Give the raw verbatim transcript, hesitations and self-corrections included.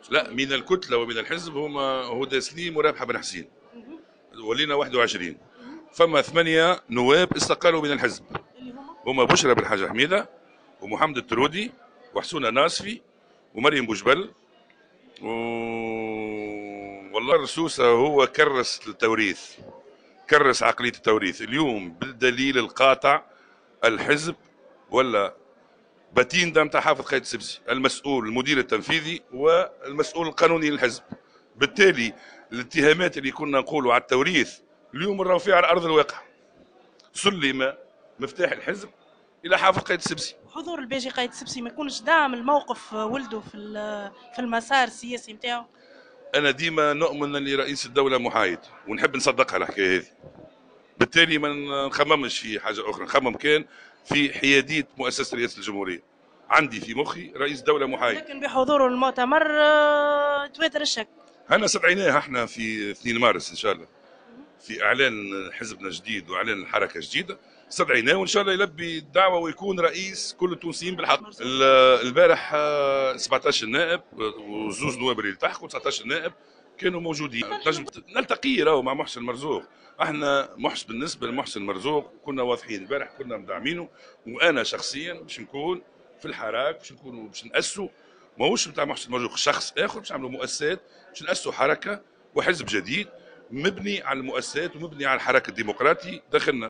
لا، من الكتله ومن الحزب هما هدى سليم ورابحه بن حسين، ولينا واحد وعشرين. فما ثمانيه نواب استقالوا من الحزب، اللي هما هما بشرى بن حاج حميده ومحمد الترودي وحسونه ناصفي ومريم بوجبل و... والله الرسوسة هو كرس التوريث، كرس عقلية التوريث اليوم بالدليل القاطع. الحزب ولا باتيندا نتاع حافظ قايد السبسي، المسؤول المدير التنفيذي والمسؤول القانوني للحزب. بالتالي الاتهامات اللي كنا نقولوا على التوريث اليوم نراو فيها على ارض الواقع. سلم مفتاح الحزب الى حافظ قايد السبسي. حضور الباجي قايد السبسي ما يكونش داعم الموقف ولده في في المسار السياسي نتاعو؟ انا ديما نؤمن ان رئيس الدوله محايد ونحب نصدقها الحكايه هذه، بالتالي ما نخممش في حاجه اخرى، نخمم كان في حياديه مؤسسه رئاسه الجمهوريه. عندي في مخي رئيس دوله محايد. لكن بحضور المؤتمر آه، تواتر الشك. انا استدعيناه احنا في اثنين مارس ان شاء الله، في اعلان حزبنا الجديد واعلان الحركه الجديده، استدعيناه وان شاء الله يلبي الدعوه ويكون رئيس كل التونسيين بالحق. البارح آه، سبعطاش نائب وزوز نواب اللي التحقوا، تسعطاش نائب كانوا موجودين. نلتقي راهو مع محسن مرزوق. احنا محسن بالنسبه لمحسن مرزوق كنا واضحين، البارح كنا مدعمينه، وانا شخصيا باش نكون في الحراك، باش نكونوا باش ناسوا، ماهوش نتاع محسن مرزوق شخص اخر، باش نعملوا مؤسسات، باش ناسوا حركه وحزب جديد مبني على المؤسسات ومبني على الحراك الديمقراطي داخلنا.